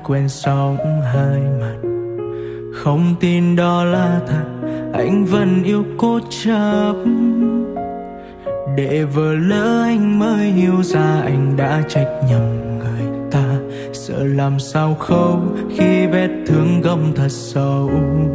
quen sống hai mặt. Không tin đó là thật, anh vẫn yêu cố chấp. Để vờ lỡ anh mới hiểu ra anh đã trách nhầm người ta. Sợ làm sao khâu khi vết thương gông thật sâu.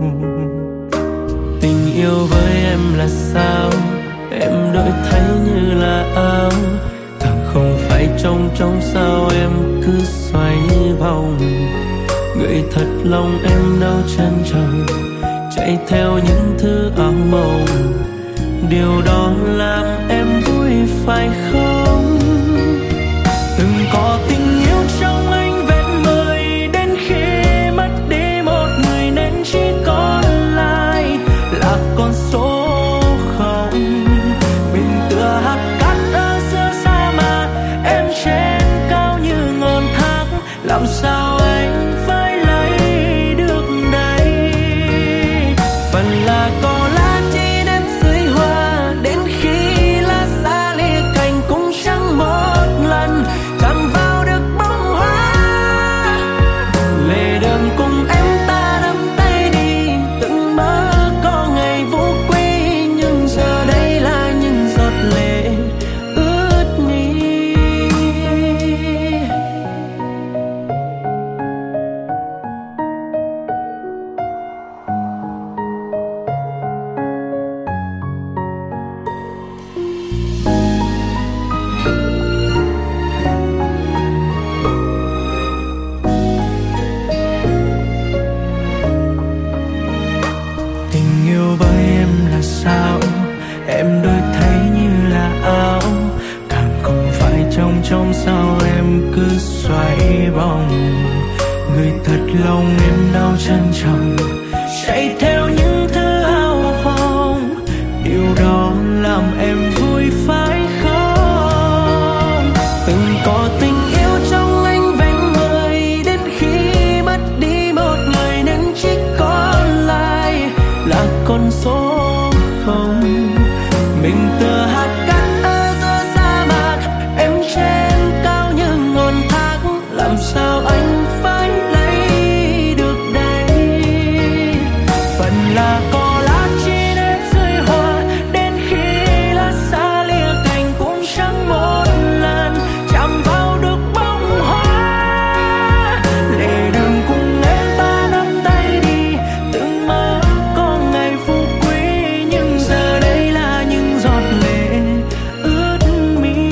Tình yêu với em là sao, em đổi thay như là áo. Càng không phải trong sao em cứ xoay vòng. Người thật lòng em đâu trân trọng, chạy theo những thứ ảo mộng. Điều đó làm em vui phải không? Từng có tình yêu trong anh vẹn mười, đến khi mất đi một người nên chỉ còn lại là con số không. Mình tựa hạt cát ở giữa sa mạc, em trên cao như ngọn thác. Làm sao anh phải lấy được đây? Phần là có lá chi đến dưới hoa, đến khi lá xa lìa cành cũng chẳng một lần chạm vào được bông hoa. Lệ đường cùng em ta nắm tay đi, từng mơ có ngày vô quy, nhưng giờ đây là những giọt lệ ướt mi. Tình yêu với em là sao, em đổi thay như là áo. Càng không phải trong sao em cứ xoay vòng. Người thật lòng em đâu trân trọng, chạy theo những thứ áo phong. Điều đó làm em vui phải không? Từng có tình yêu trong anh vẹn mười, đến khi mất đi một người nên chỉ còn lại là con số không. Mình tựa hạt cát ở giữa sa mạc, em trên cao như ngọn thác. Làm sao anh phải lấy được đây? Phần là có lá chi đến dưới hoa, đến khi lá xa lìa cành cũng chẳng một lần chạm vào được bông hoa. Lệ đường cùng em ta nắm tay đi, từng mơ có ngày phú quý, nhưng giờ đây là những giọt lệ ướt mi.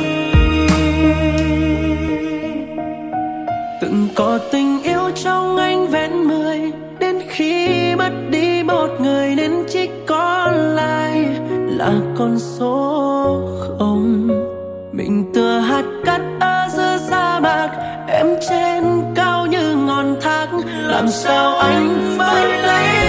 Từng có tình yêu trong anh vẹn mười, đến khi mất đi một người nên chỉ còn lại là con số không. Mình tựa hạt cát ở giữa sa mạc, em trên cao như ngọn thác. Làm sao anh phải lấy